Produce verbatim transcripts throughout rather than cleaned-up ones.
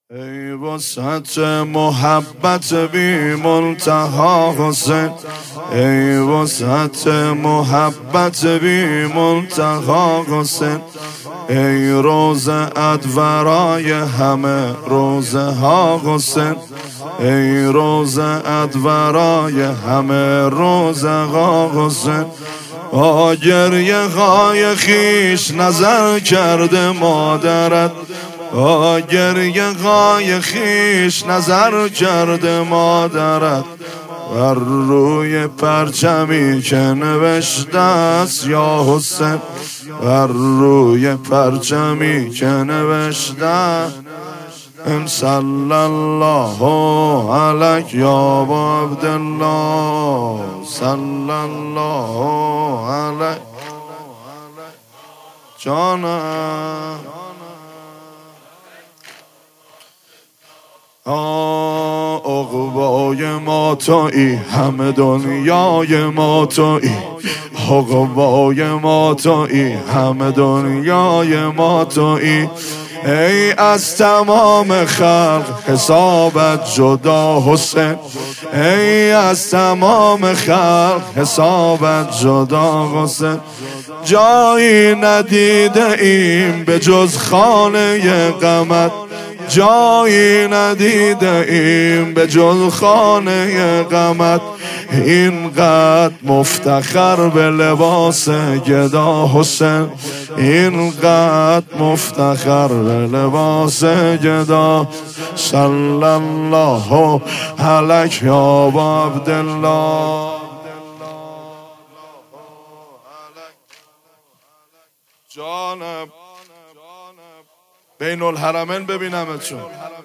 ای وسعت محبت بی منتها حسین، ای وسعت محبت بی منتها حسین، ای روز ادورای همه روزه ها حسین، ای روز ادورای همه روزه ها حسین. با گریه های خیش نظر کرده مادرت، با گریه های خیش نظر کرده مادرت، بر روی پرچمی که نوشته است یا حسین، بر روی پرچمی که نوشته ان صلی الله علیک یا عبدالله، صلی الله علیک جانم. عقبای ما تویی، همه دنیای ما تویی، عقبای ما تویی، همه دنیای ما تویی. ای از تمام خلق حسابت جدا حسین، ای از تمام خلق حسابت جدا حسین. جایی ندیده ایم به جز خانه غمت، جایی ندیده ایم به جز خانه غمت. اینقدر مفتخر به لباس گدا حسین، اینقدر مفتخر به لباس گدا. صلی الله علیک یا عبدالله. جانب بین الحرمین ببینمتون.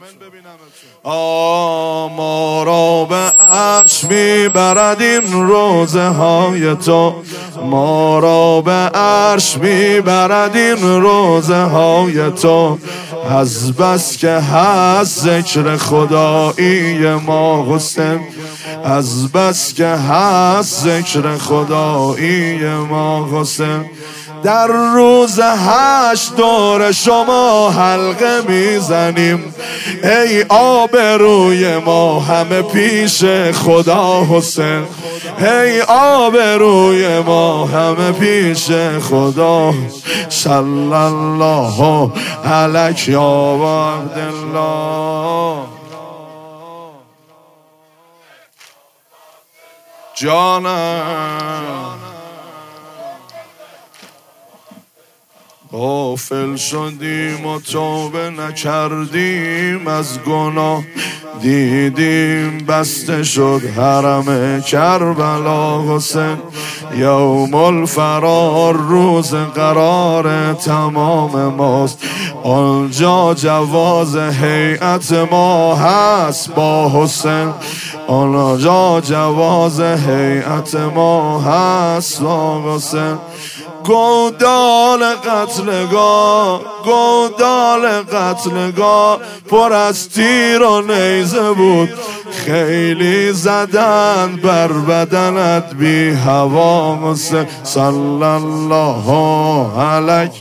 ما را به عرش میبرد این روزه های تو، ما را به عرش میبرد این روزه های تو. از بس که هست ذکر خدایی ما حسین، از بس که هست ذکر خدایی ما حسین. در روز هشت دور شما حلقه میزنیم، ای آبروی ما همه پیش خدا حسین، ای آبروی ما همه پیش خدا. صلی الله علیک یا عبدالله. جانم غافل شدیم و توبه نکردیم از گناه، دیدیم بسته شد حرم کربلا حسین. یوم الفرار روز قرار تمام ماست، آنجا جواز هیئت ما هست با حسین، آنجا جواز هیئت ما هست با حسین. گودال قتلگاه، گودال قتلگاه پر از تیر و نیزه بود، خیلی زدن بر بدنت بی هوا حسین. صلی الله علیک،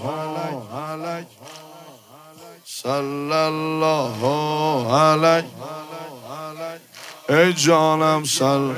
صلی الله علیک ای جانم. صلی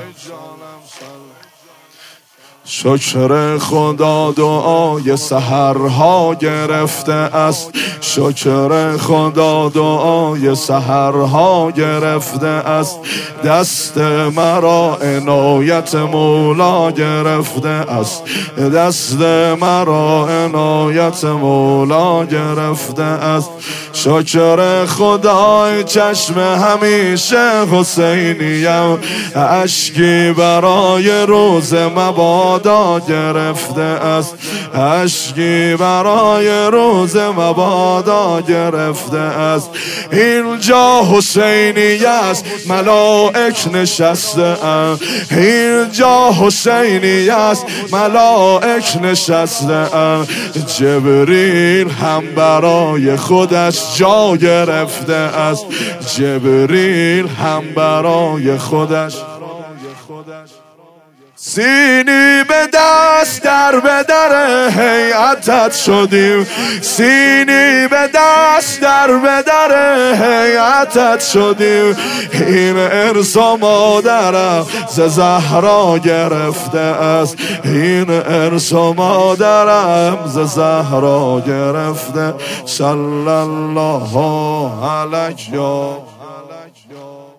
شکر خدا دعای سحرها گرفته است، شکر خدا دعای سحرها گرفته است. دست مرا عنایت مولا گرفته است، دست مرا عنایت مولا گرفته است. شکر خدای چشم همیشه حسینیم، اشکی برای روز مبادا گرفته است، اشکی برای روز مبادا گرفته است. اینجا حسینی است ملائک نشسته اند، اینجا حسینی است ملائک نشسته اند. جبریل هم برای خودش جا گرفته است، جبریل هم برای خودش. سینی به دست در به در هیئتت شدیم، سینی به دست در به در هیئتت شدیم. این ارث و مادرم ز زهرا گرفته است، این ارث و مادرم ز زهرا گرفته. صلی الله علیه